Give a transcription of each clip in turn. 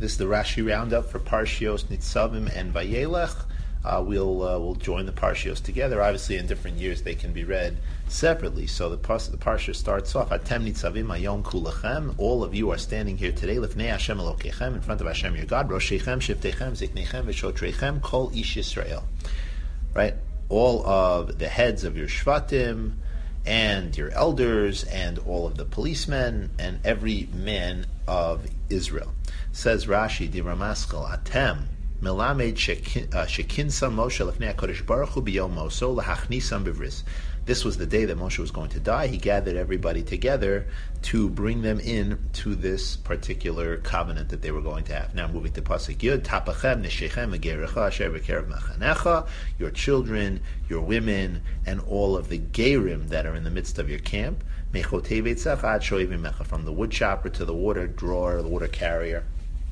This is the Rashi roundup for Parshios Nitzavim and Vayelech. We'll join the Parshios together. Obviously, in different years, they can be read separately. So the Parsha starts off, Atem Nitzavim Ayom Kulachem. All of you are standing here today, Lifnei Hashem Elokechem, in front of Hashem your God, Roshechem, Shiftechem, Ziknechem, V'Shotrechem, Kol Ish Yisrael. Right? All of the heads of your Shvatim, and your elders, and all of the policemen, and every man of Israel. Says Rashi, Di Ramaskel, Atem, Melamed Shekinsa Moshe Lefnei HaKadosh Baruch Hu B'Yom Moso L'Hachnisam B'Vris. This was the day that Moshe was going to die. He gathered everybody together to bring them in to this particular covenant that they were going to have. Now moving to Pasuk Yud, Tapachem Neshechem V'Gerecha Asher B'Kerev Machanecha, your children, your women, and all of the Gerim that are in the midst of your camp, Mechotei Veitzach Ad Shoevim Mecha, from the wood chopper to the water drawer, the water carrier.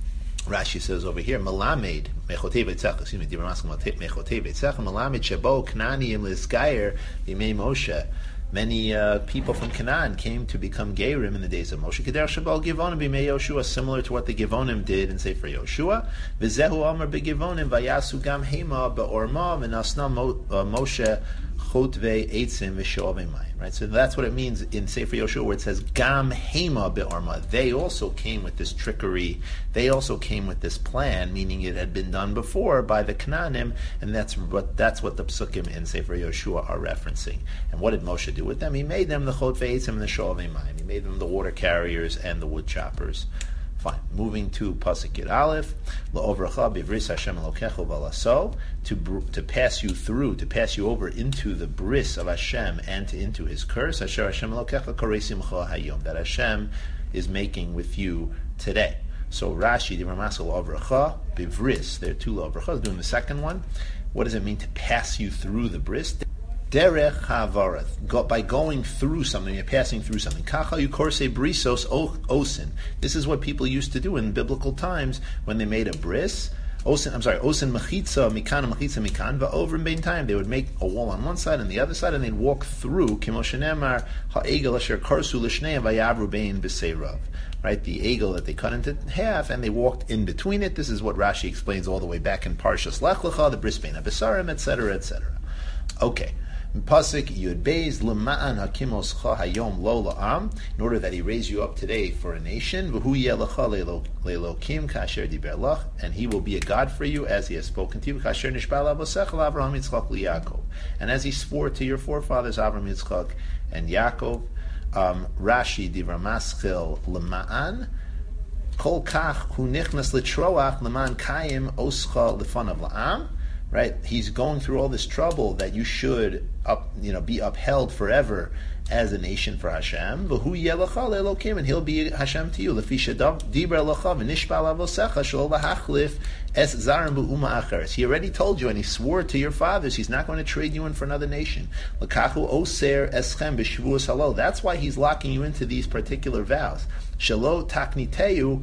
Rashi says over here, Melamed, Mechotei Veitzach, excuse me, Mechotei Veitzach, Melamed Shebo Knaniim L'Izgayer B'Mei Moshe. Many people from Canaan came to become Gerim in the days of Moshe. Keder Shabal Givonim B'Mei Yoshua, similar to what the Givonim did in Sefer Yoshua. V'Zehu Amar B'Givonim Vayasu Gam Hema Ba'orma V'Nasna Moshe Chotvei Eitzim V'Shoavei Mayim. Right, so that's what it means in Sefer Yoshua, where it says Gam Hema Be'orma. They also came with this trickery. They also came with this plan, meaning it had been done before by the Canaanim, and that's what the Psukim in Sefer Yoshua are referencing. And what did Moshe do with them? He made them the Chotvei Eitzim and the Shoavei Mayim. He made them the water carriers and the wood choppers. Fine. Moving to Pasuk Yud Aleph, La'ovracha b'vris Hashem Elokecha v'laso, to pass you through, to pass you over into the bris of Hashem and into His curse. Asher Hashem Elokecha korei simcha hayom, that Hashem is making with you today. So Rashi, the Ramasel La'ovracha b'vris. There are two La'ovrachas. Doing the second one. What does it mean to pass you through the bris? Derech ha'avarat, by going through something, you're passing through something. Kacha yukorse brisos osin. This is what people used to do in biblical times when they made a bris. Osin mechitza mikan mikan. Over in time, they would make a wall on one side and the other side, and they'd walk through. Kimoshenemar ha'egel asher karsu l'shnei vayavru bein b'seirav. Right, the egel that they cut into half, and they walked in between it. This is what Rashi explains all the way back in Parshas Lech Lecha, the bris bein habesarim, etc., etc. Okay. Pasuk Yud Beis L'ma'an Hakimoscha Hayom Lo La'am, in order that He raise you up today for a nation. V'hu Yelecha Le'Elokim Kasher Diber Lach, and He will be a God for you as He has spoken to you. Kasher Nishbal Avosecha Avraham Yitzchak Li'Yakov, and as He swore to your forefathers Avraham, Yitzchak, and Yaakov. Rashi Divra Maschil L'ma'an Kol Kach Hu Nichnas L'Troach L'ma'an Kayim Oscha L'Fanav La'am. Right, He's going through all this trouble that you should be upheld forever as a nation for Hashem. V'hu yelecha le'elokim, and He'll be Hashem to you. Lefisha dibra lecha v'nishbal avosecha shel lahachlif es zarim b'uma acheres. He already told you, and He swore to your fathers, He's not going to trade you in for another nation. L'kachu oser eschem b'shvuos halo. That's why He's locking you into these particular vows. Shelo takniteu.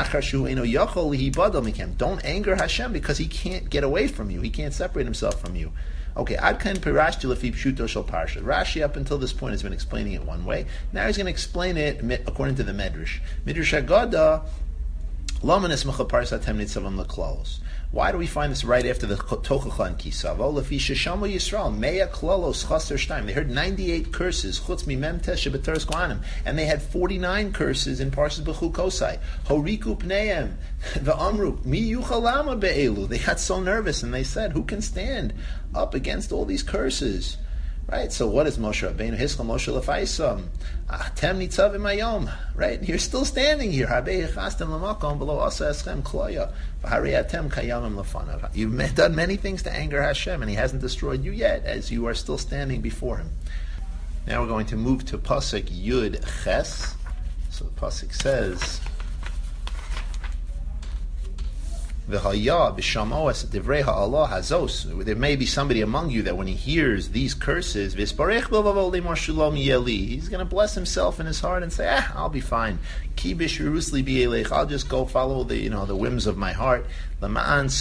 Don't anger Hashem because He can't get away from you. He can't separate Himself from you. Okay, Adkan Pirashti Lefi Pshuto Shel Parsha. Rashi up until this point has been explaining it one way. Now he's going to explain it according to the Medrash. Midrash Haggadah. Why do we find this right after the Tochacha and Kisavo? Lefi Sheshamo Yisrael Mea Klalos Chaser Shtaim. They heard 98 curses Chutz Mimem Tesh Shebeteres Kohanim, and they had 49 curses in Parshas Bechukosai. Horiku Pneim VeAmru Mi Yuchalama Be'elu. They got so nervous and they said, "Who can stand up against all these curses?" Right, so what is Moshe Rabbeinu? Hiskal Moshe Lefaisam. Atem Nitzavim Hayom. Right, you're still standing here. Habei Chastem Lamakom Below Asa Eschem Kloya. V'Harei Atem Kayamim Lefanav. You've done many things to anger Hashem, and He hasn't destroyed you yet, as you are still standing before Him. Now we're going to move to Pasuk Yud Ches. So the Pasuk says, there may be somebody among you that when he hears these curses, he's going to bless himself in his heart and say, I'll be fine. I'll just go follow the whims of my heart. In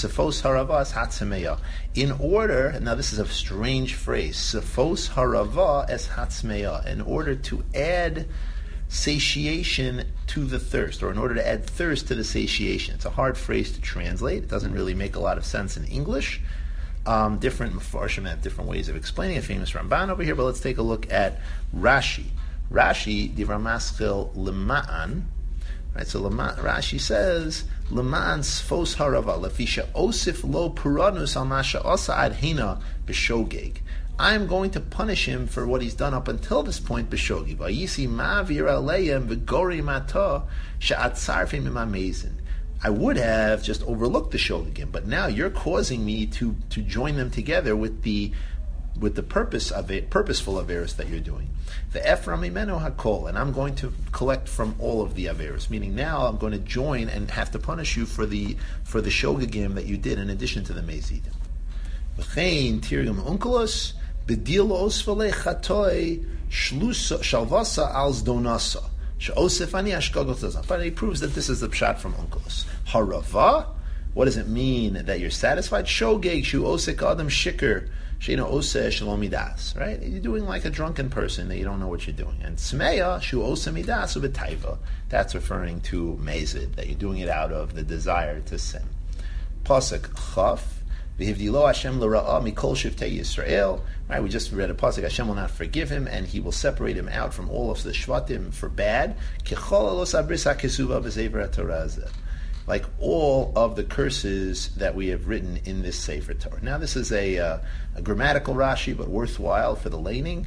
order, now this is a strange phrase, in order to add satiation to the thirst, or in order to add thirst to the satiation. It's a hard phrase to translate. It doesn't really make a lot of sense in English. Different Mefarshim have different ways of explaining a famous Ramban over here, but let's take a look at Rashi. Rashi, Divrei Maschil Lema'an. Right, so Rashi says, Lema'an sfos harava, lefisha osif lo puranus al masha osa ad hina b'shogeg. I am going to punish him for what he's done up until this point, b'shogeg. Vayisi ma'avir aleyem v'gori mata she'atzarfim imamezin. I would have just overlooked the shogegim, but now you're causing me to join them together with the purposeful averos that you're doing. The Ephraim imeno hakol, and I'm going to collect from all of the averos. Meaning now I'm going to join and have to punish you for the shogegim that you did in addition to the mezidim. V'chein tirgum unkelos bedil osvale chatoy shalvasa als donasa. But he proves that this is the pshat from Unkelos. Harava, what does it mean that you're satisfied? Shogeg shu osek adam shikr sheino oseh shalomidas. Right? You're doing like a drunken person that you don't know what you're doing. And smeya shu oseh midas ubetaiva. That's referring to mezid, that you're doing it out of the desire to sin. Pasuk chaf. V'hivdilo Hashem l'ra'a mikol shiftei Yisrael. Right, we just read a pasuk. Hashem will not forgive him, and He will separate him out from all of the shvatim for bad. Like all of the curses that we have written in this Sefer Torah. Now, this is a grammatical Rashi, but worthwhile for the laning.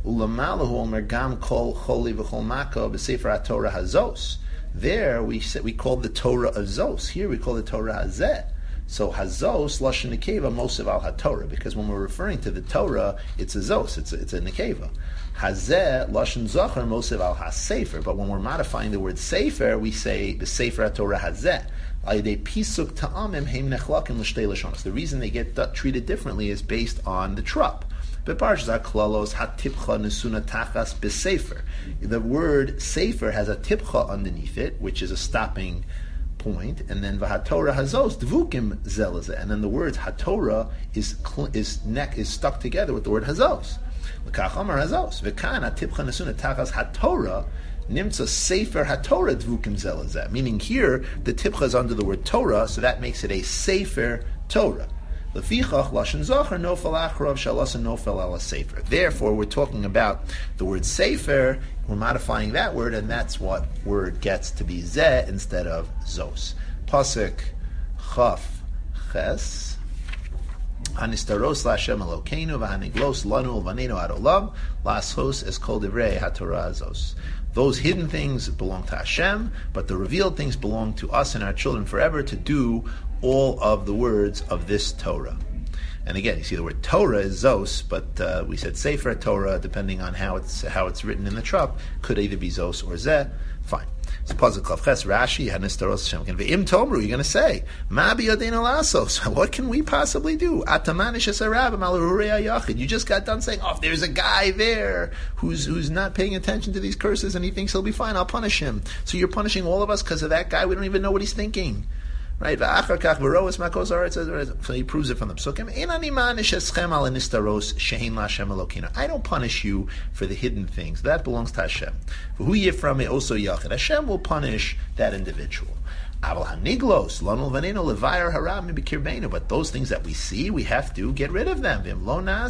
There we call the Torah of Zos. Here we call the Torah Hazeh. So hazos lashon nekeva mosev al haTorah, because when we're referring to the Torah, it's a zos, it's a nekeva. Hazeh lashon zachar mosev al hasefer, but when we're modifying the word sefer, we say the sefer haTorah hazeh. Pisuk ta'amim heim nechlakim l'shtei lashonos. The reason they get treated differently is based on the trup. Beparshas klalos hatipcha nesuna tachas besefer. The word sefer has a tipcha underneath it, which is a stopping point, and then v'haTorah hazos dvukim zelazeh, and then the words haTorah is stuck together with the word hazos. L'kach amar hazos v'kan hatipcha nesuna tachas haTorah nimtza sefer haTorah dvukim zelazeh. Meaning here the tipcha is under the word Torah, so that makes it a sefer Torah. Lefichach lashon zachar nofel achrav shalasan nofel ala sefer. Therefore, we're talking about the word sefer. We're modifying that word, and that's what word gets to be zeh instead of zos. Pasuk chaf ches hanistaros laHashem Elokeinu v'haniglos lanu v'neinu ad olam lasos es kol divrei haTorah azos. Those hidden things belong to Hashem, but the revealed things belong to us and our children forever to do all of the words of this Torah. And again, you see the word Torah is Zos, but we said Sefer Torah, depending on how it's written in the trup, could either be Zos or Zeh. Fine. So Pasuk Chav Ches Rashi Hanistaros Hashem Ve'im Tomru. You're going to say, Ma biyadena lasos. What can we possibly do? Atamanish esarabim al rurei yachid. You just got done saying, oh, if there's a guy there who's not paying attention to these curses and he thinks he'll be fine, I'll punish him. So you're punishing all of us because of that guy. We don't even know what he's thinking. Right? So he proves it from the psukim. I don't punish you for the hidden things. That belongs to Hashem. Hashem will punish that individual. But those things that we see, we have to get rid of them. And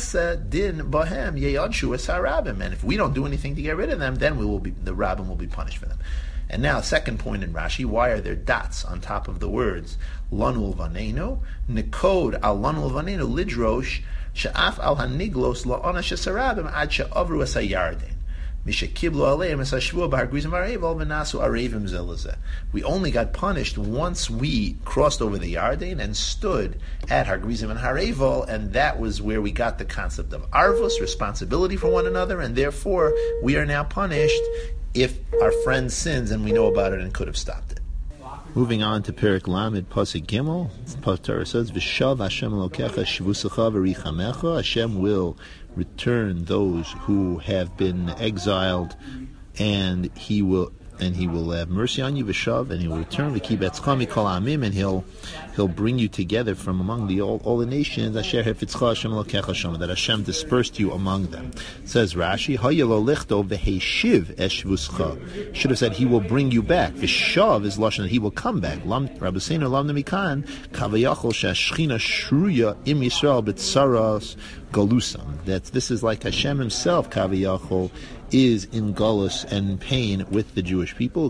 if we don't do anything to get rid of them, then the rabbim will be punished for them. And now, second point in Rashi, why are there dots on top of the words Lanu Vaneno? Nikod al Lanu Vaneno lidrosh she'af al haniglos la'ona shesarabim ad she'avru es hayarden. Mishakiblu aleim es hashvua b'har grizim ha'revel v'nasu arevim zelazeh. We only got punished once we crossed over the Yarden and stood at Har Grizim and Harevel, and that was where we got the concept of arvus, responsibility for one another, and therefore we are now punished if our friend sins and we know about it and could have stopped it. Moving on to Perek Lamed Pasuk Gimel, Torah says, "V'shav Hashem Elokecha shvusacha v'richamecha." Hashem will return those who have been exiled, and He will and He will have mercy on you, v'shav, and He will return v'kibetzcha mikol ha'amim, and He'll bring you together from among all the nations. Asher hefitzcha Hashem elokecha shama, that Hashem dispersed you among them. It says Rashi, hayelo lichto v'heishiv eshvuscha. Should have said He will bring you back. V'shav is lashon that He will come back. Rabbi Seiner lamna mikan kavayachol she'ashchina shruya im Yisrael b'tzaras galusam. That this is like Hashem Himself, kavayachol, is in galus and pain with the Jewish people.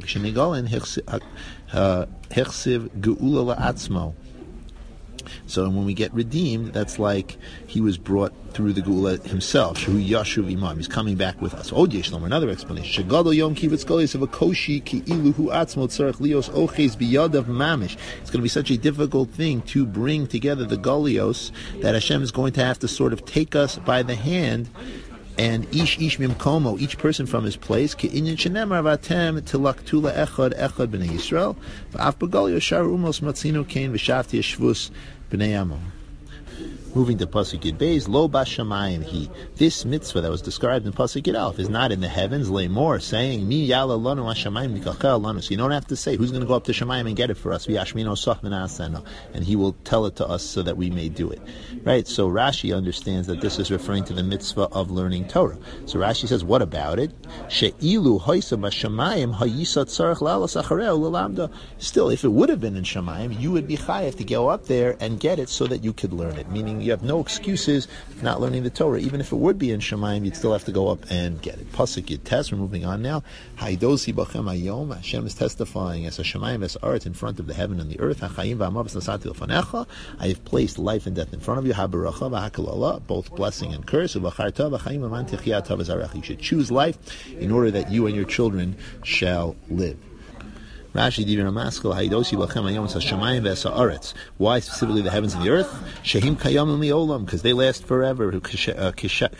So when we get redeemed, that's like He was brought through the Geula Himself. Shehu Yashuv Imam. He's coming back with us. Od Yesh Lomer, another explanation. Shegadol Yom Kivutz Golis of a Koshi Ki Iluhu Atzmo Tzarech Lios Oches Biyadav Mamish. It's going to be such a difficult thing to bring together the Golios that Hashem is going to have to sort of take us by the hand. And ish mimkomo, each person from his place. Ki inyan shenemar vatem tilaktula echad b'nei Yisrael. V'af b'gol yoshar umos matzinu kain v'shavti yeshvus b'nei Amon. Moving to Pasuk Yud Beis, Lo Bashamayim He. This mitzvah that was described in Pasuk Yud Aleph is not in the heavens. Lay more, saying Mi Yala Lanu Hashamayim Nikachel Lanu. So you don't have to say who's going to go up to Shamayim and get it for us. V'yashmino Soch Menaseno, and He will tell it to us so that we may do it. Right. So Rashi understands that this is referring to the mitzvah of learning Torah. So Rashi says, what about it? She'ilu Hoisa Bashamayim Hayisat Tzarech Lalas Achareu L'Lamda. Still, if it would have been in Shamayim, you would be chayav to go up there and get it so that you could learn it. Meaning, you have no excuses for not learning the Torah. Even if it would be in Shamayim, you'd still have to go up and get it. Pasuk Yud Tes, we're moving on now. Haidosi b'chem hayom. Hashem is testifying as a Shamayim as art in front of the heaven and the earth. Hachayim v'amav nasati l'fanecha. I have placed life and death in front of you. Habaracha v'hakalala, both blessing and curse. Uv'charta v'chayim v'man techiyat v'zarech. You should choose life in order that you and your children shall live. Rashi Divir Amaskal Haidosi Lachem Ayom Hashamayim V'Sa'aretz. Why specifically the heavens and the earth? Shehim Kayam L'Olam, because they last forever. Kasher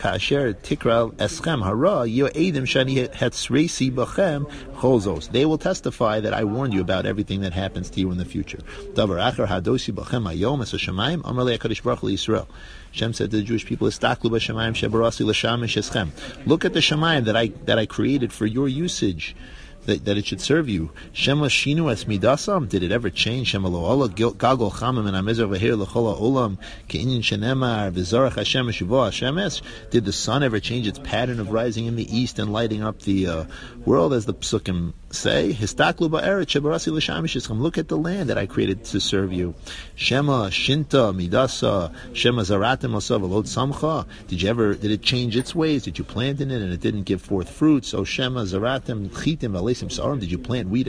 Tikral Eschem Hara Yo'edim Shani Hetzreisi B'Chem Cholzos. They will testify that I warned you about everything that happens to you in the future. Davar Acher Hadosi B'Chem Ayom Hashamayim Amar LeHakadosh Baruch Hu Yisrael. Hashem said to the Jewish people, "Istaklu b'Shamayim shebarasi l'sham escheschem." Look at the Shamayim that I created for your usage. That it should serve you. Shema shinu es midasam. Did it ever change? Shema lo ola gagol chamim and amezer v'her l'chola olam ke'inyin shenemar v'zarach Hashem eshuvo Hashem es. Did the sun ever change its pattern of rising in the east and lighting up the world, as the psukim say? Histaklu ba'eret shebarasi l'sham eshechem. Look at the land that I created to serve you. Shema shinta midasa. Shema zaratem osav alod samcha. Did it change its ways? Did you plant in it and it didn't give forth fruit? So Shema zaratem chitim did you plant wheat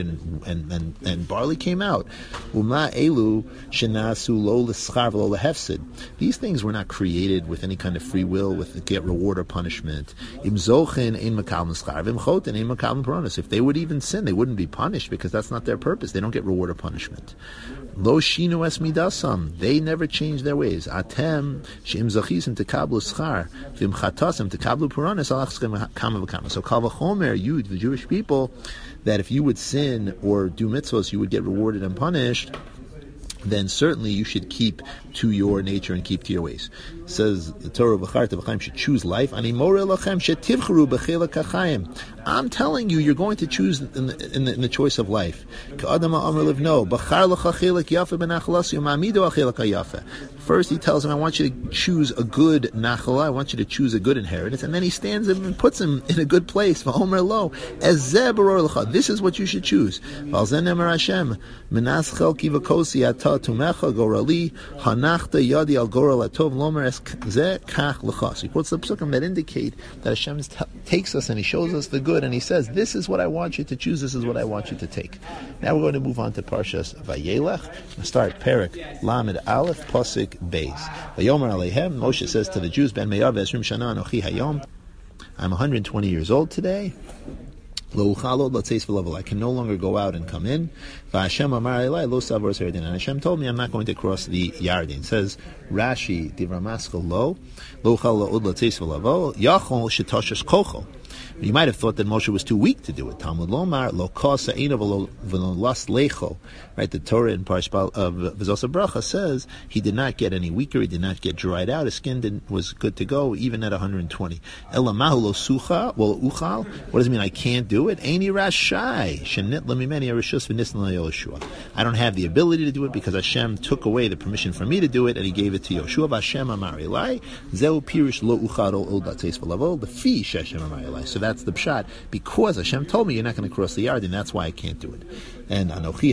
and barley came out? These things were not created with any kind of free will, with get reward or punishment. If they would even sin, they wouldn't be punished because that's not their purpose. They don't get reward or punishment. Lo shinu es midasam. They never change their ways. Atem sheim zachisim tekablu schar v'im chatasim tekablu puranis alachskem kama v'kama. So kal v'chomer, you, the Jewish people, that if you would sin or do mitzvahs, you would get rewarded and punished, then certainly you should keep to your nature and keep to your ways. It says the Torah should choose life. I'm telling you, you're going to choose in the choice of life. First he tells him, I want you to choose a good nachala, I want you to choose a good inheritance, and then he stands him and puts him in a good place. This is what you should choose. He quotes the psukim that indicate that Hashem takes us and He shows us the good, and He says, this is what I want you to choose, this is what I want you to take. Now we're going to move on to Parshas Vayelech. We'll start Perek Lamed Aleph Pasuk Beis. Vayomer Aleichem, Moshe says to the Jews, Ben Me'av Esrim Shana Anochi Hayom, I'm 120 years old today. I can no longer go out and come in. And Hashem told me I'm not going to cross the Yarden. It says Rashi Divra Maskal Lo Yachol Shetoshes Kocho. You might have thought that Moshe was too weak to do it. Talmud Lomar lo kosa einav v'lo las lecho. Right, the Torah in Parshas of V'zos Bracha says he did not get any weaker. He did not get dried out. His skin was good to go even at 120. Elamahu lo sucha well uchal. What does it mean? I can't do it. Eini rashai shenit lemimeni arishus v'nisn leYoshua. I don't have the ability to do it because Hashem took away the permission for me to do it and He gave it to Yoshua. Hashem amar elai zeu pirish lo uchal ol dateis v'lavol lefi sheshem amar elai. So that's the pshat. Because Hashem told me you're not going to cross the yard, and that's why I can't do it. And Anochi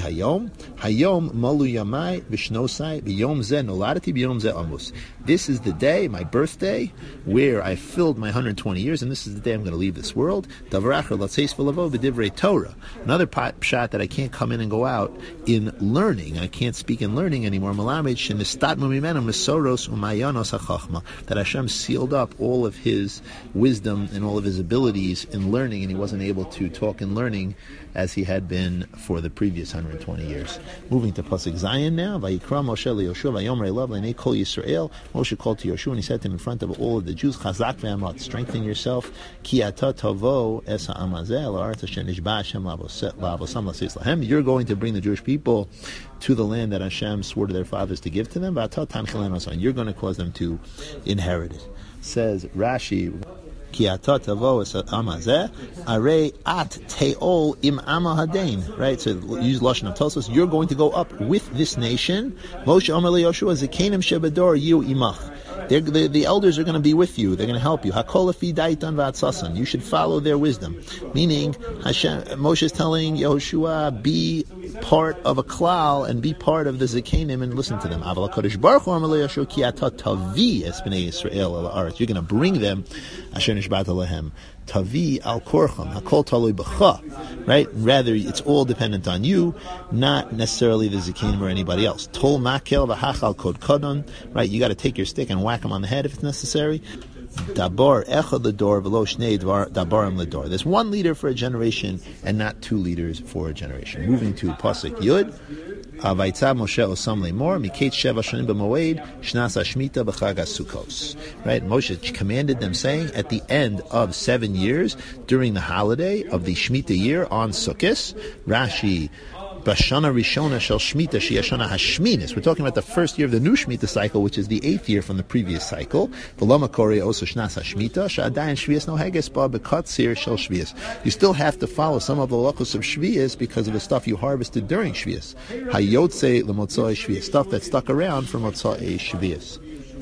Hayom Malu Yamai Vishnosai B'Yom Zeh Noladati B'Yom Zeh Amos. This is the day, my birthday, where I filled my 120 years, and this is the day I'm going to leave this world. Davaracher Latzeis V'Lavo B'Divrei Torah. Another pshat that I can't come in and go out in learning. I can't speak in learning anymore. Malamed Shenistat Mumimenu Mesoros Umayanos HaChachma. That Hashem sealed up all of His wisdom and all of His abilities in learning, and He wasn't able to talk in learning as He had been for the previous 120 years. Moving to Pasuk Zayin now. Vayikra Moshe leYoshua Vayomrei Elav Leinei Kol Yisrael. Moshe called to Yoshua and he said to him in front of all of the Jews, Chazak ve'amat, strengthen yourself. Ki ata tavo es ha'am hazeh la'aretz asher nishba Hashem la'avosam la'seis lahem. You're going to bring the Jewish people to the land that Hashem swore to their fathers to give to them. V'ata tanchilenu asan. You're going to cause them to inherit it. Says Rashi, Ki ata tavo es ha'am hazeh arei at te'ol im ama hadain. Right? So use Lashon of Tosfos. You're going to go up with this nation. Moshe Omer leYoshua Zekenim shebador yu imach. The elders are going to be with you. They're going to help you. Hakol afi daitan v'atzasan. You should follow their wisdom. Meaning, Moshe is telling Yehoshua, be part of a klal and be part of the Zekenim and listen to them. Aval HaKadosh Baruch Hu Amar leYoshua ki ata tavi es bnei Yisrael el haaretz. You're going to bring them asher nishbata lehem. Tavi al korcham hakol talui b'cha. Right? Rather, it's all dependent on you, not necessarily the Zekenim or anybody else. Tol makel v'hachal kod kodon. Right? You got to take your stick and whack them on the head if it's necessary. Dabar echad l'dor v'lo shnei dabarim l'dor. There's one leader for a generation and not two leaders for a generation. Moving to Pasuk Yud. Vayitzav Moshe osam le'mor miketz sheva shanim b'moed shnas hashmita b'chag haSukkos. Right? Moshe commanded them, saying, at the end of 7 years, during the holiday of the Shemitah year on Sukkos, Rashi, Bashana Rishona Shel Shemitah Sheyashana Hashminis. We're talking about the first year of the new Shemitah cycle, which is the 8th year from the previous cycle. V'lama Korei also Shnas Hashmitah Sha'adayin Shvius No Heges Ba B'Katzir Shel Shvius. You still have to follow some of the halachos of Shvius because of the stuff you harvested during Shvius. Hayotze L'Motzoi Shvius, stuff that stuck around for Motzoi Shvius.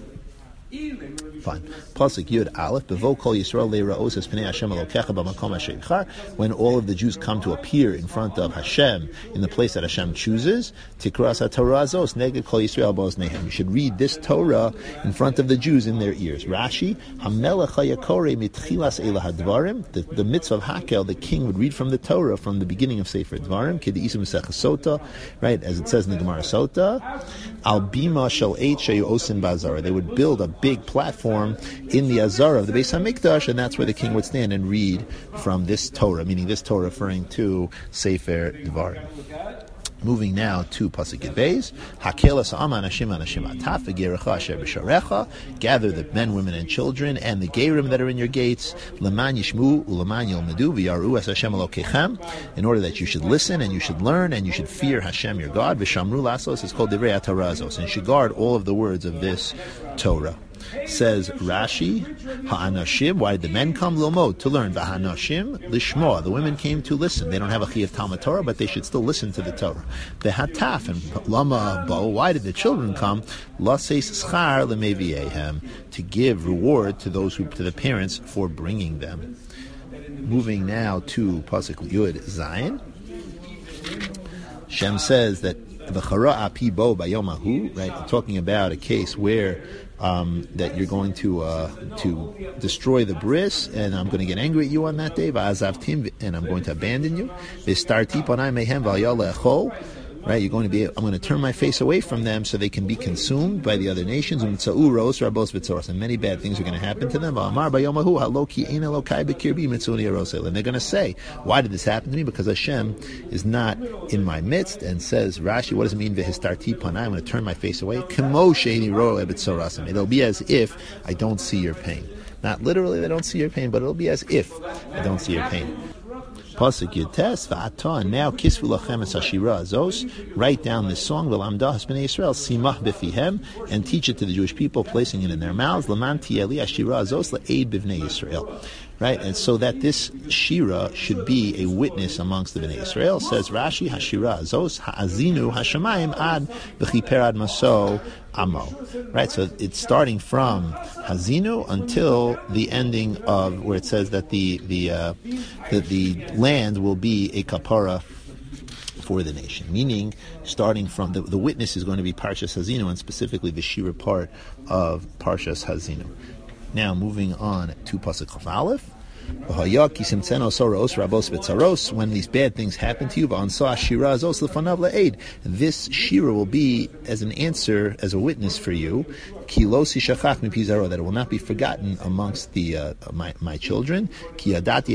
Fine. Pasuk Yud Aleph. Bevo Kol Yisrael Le'Ra'os Es Pnei Hashem Elokecha B'Makom Asher Yibchar. When all of the Jews come to appear in front of Hashem in the place that Hashem chooses, Tikras HaTorah Azos Neged Kol Yisrael B'Oznehem. You should read this Torah in front of the Jews in their ears. Rashi HaMelech HaYakorei Mitchilas Eila HaDvarim. The mitzvah of Hakel, the king would read from the Torah from the beginning of Sefer Dvarim. K'De'isim Mesechus Sota. Right, as it says in the Gemara Sota. Al Bima Shel Eit Sheyu Osin Ba'Azara. They would build a big platform in the Azara of the Beis HaMikdash, and that's where the king would stand and read from this Torah, meaning this Torah referring to Sefer Devarim. Moving now to Pasuk Beis. Hakelas Aman Hashim Anashim Ataf V'Gerecha Asher B'Sharecha. Gather the men, women, and children, and the Gerim that are in your gates. Leman Yishmu Uleman Yilmedu V'Yaru Es Hashem Elokechem. In order that you should listen and you should learn and you should fear Hashem your God. V'Shamru Lasos is called Divrei HaTorah Azos, and you should guard all of the words of this Torah. Says Rashi, Ha'anashim, why did the men come? Lomod, to learn. V'hanashim, lishmoa. The women came to listen. They don't have a chiyuv Talmud Torah, but they should still listen to the Torah. V'hataf, and lama bo, why did the children come? Laseis schar lemeviehem, to give reward to those to the parents for bringing them. Moving now to Pasuk Yud Zayin. Shem says that v'chara api bo bayomahu, right? Talking about a case where that you're going to destroy the bris, and I'm going to get angry at you on that day, and I'm going to abandon you. Right, you're going to be. I'm going to turn my face away from them so they can be consumed by the other nations. And many bad things are going to happen to them. And they're going to say, "Why did this happen to me? Because Hashem is not in my midst." And says Rashi, "What does it mean? I'm going to turn my face away. It'll be as if I don't see your pain." Not literally, they don't see your pain, but it'll be as if they don't see your pain. Pasuk Yutes va'ata, and now kisvu lachem es hashira azos. Write down this song, v'lamdas b'nei Yisrael simach befihem, and teach it to the Jewish people, placing it in their mouths. Laman tieli hashira azos la'ed b'nei Yisrael. Right, and so that this shira should be a witness amongst the Bnei Israel. Says Rashi, Hashira Azos Ha'azinu Hashamayim Ad B'chiper Ad Maso Amo. Right, so it's starting from Hazinu until the ending of where it says that the land will be a kapara for the nation. Meaning, starting from the witness is going to be Parshas Hazinu, and specifically the shira part of Parshas Hazinu. Now, moving on to Pasuk Chaf Aleph. When these bad things happen to you, this shira will be as an answer, as a witness for you, that it will not be forgotten amongst the my children. I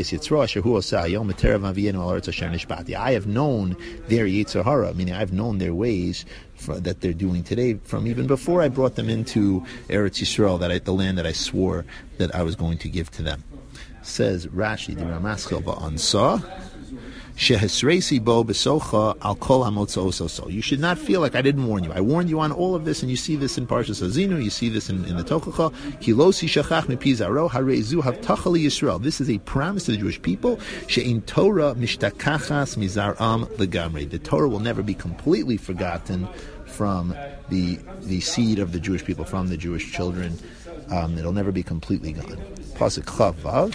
have known their Yetzer Hara, meaning I've known their ways that they're doing today from even before I brought them into Eretz Yisrael, the land that I swore that I was going to give to them. Says Rashi, the Ramaschel ba'ansa, shehesreisi bo besocha al kol hamotzo so. You should not feel like I didn't warn you. I warned you on all of this, and you see this in Parshas Hazinu, you see this in the Tochacha. Kilosi shachach mipi zaro harezu havtacha li Yisrael. This is a promise to the Jewish people. She'in Torah mishtakachas mizaram legamri. The Torah will never be completely forgotten from the seed of the Jewish people, from the Jewish children. It'll never be completely gone. Pasuk Chavav.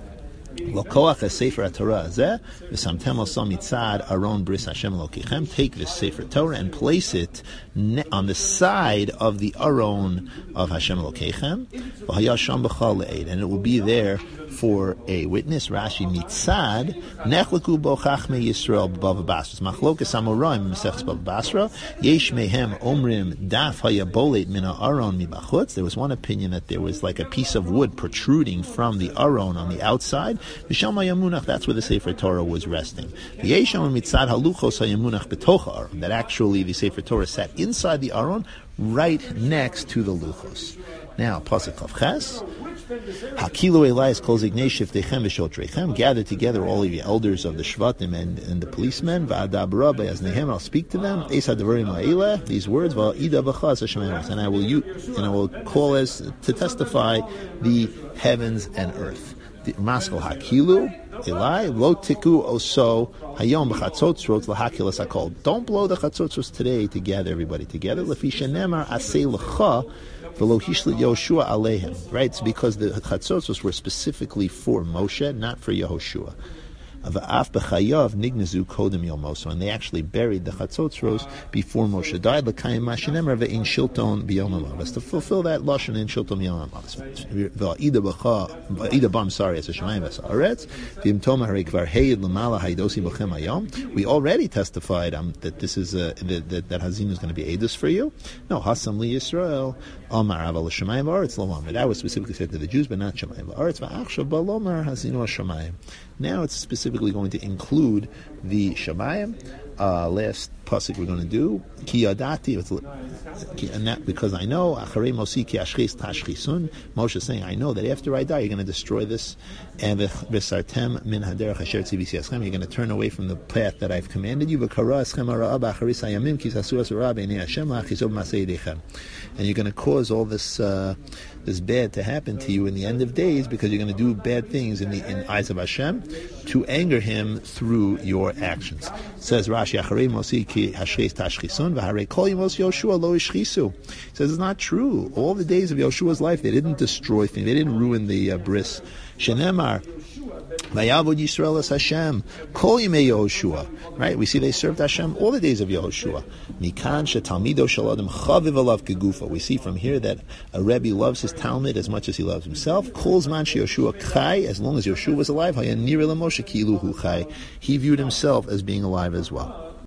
Take this Sefer Torah and place it on the side of the Aron of Hashem Elokeichem, and it will be there for a witness. Rashi mitzad nechleku bo chachmei Yisrael b'bava basra. Machlokas amoraim mesechus bava basra. Yesh mehem omrim daf hayabolet min ha'aron mibachutz. There was one opinion that there was like a piece of wood protruding from the Aron on the outside. V'sham hayamunach, that's where the Sefer Torah was resting. Yesh mitzad haluchos hayamunach b'toch ha'aron. That actually the Sefer Torah sat inside the Aron, right next to the luchos. Now, pasuk Kavches. Hakilu Elias kol zignei shiftechem v'shotrechem. Gather together all of the elders of the shvatim and the policemen. Va'adabra be'aznehem. I'll speak to them. Eis hadavarim ha'eleh. These words. Va'ida b'chaz Hashem. And I will call as to testify the heavens and earth. Maskal hakilu Eli lo tiku oso hayom b'chatzotzros lahakilas hakol. Don't blow the chatzotzros today to gather everybody together. Lefi shenemar asei lecha. Right, it's because the chatzotzos were specifically for Moshe, not for Yehoshua. And they actually buried the chatzotzros before Moshe died. To fulfill that lashon in shilton biyom hamos. We already testified that this is that Hazinu is going to be edus for you. No, Hasam li Yisrael. That was specifically said to the Jews, but not Shemayim V'aretz. Now it's specifically going to include the Shemayim. Last pasuk we're going to do ki yadati, and that because I know acharei mosi ki ashchis tashchisun. Moshe is saying, I know that after I die you're going to destroy this, and v'sartem min haderech asher tzivisi aschem. You're going to turn away from the path that I've commanded you. V'kara aschem hara b'acharis hayamim ki sasu asura b'nei Hashem la'achizov masei yedechem. And you're going to cause all this bad to happen to you in the end of days, because you're going to do bad things in the eyes of Hashem to anger Him through your actions. It says Rashi, Acharei Mosi ki hashreis tashchisun v'harei kol yemos Yoshua lo ishchisu. It says it's not true. All the days of Yoshua's life, they didn't destroy things. They didn't ruin the bris. Shenemar Vayavod Yisrael es Hashem kol yimei Yehoshua. Right? We see they served Hashem all the days of Yehoshua. Mikan shetalmido shel adam chaviv alav kegufa. We see from here that a Rebbe loves his Talmud as much as he loves himself. Kol zman sheYoshua chai, as long as Yoshua was alive, hayan nireh lemoshe kilu hu chai. He viewed himself as being alive as well.